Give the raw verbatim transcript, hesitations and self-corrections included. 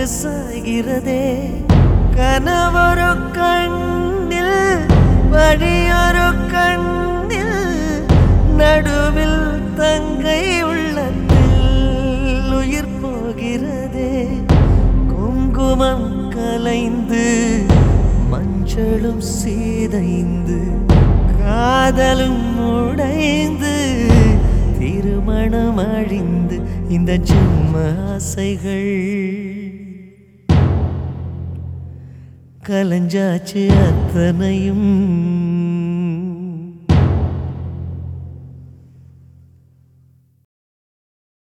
அங்கு சாய்கிறதே கனவொரு கண்ணில் வழியொரு கண்ணில் நடுவில் தங்கை உள்ளத்தில் உயிர் போகிறதே குங்குமம் கலைந்து மஞ்சளும் சீதைந்து காதலும் உடைந்து திருமணம் அழிந்து இந்த ஜென்ம ஆசைகள் கலஞ்சாச்சு அத்தனையும்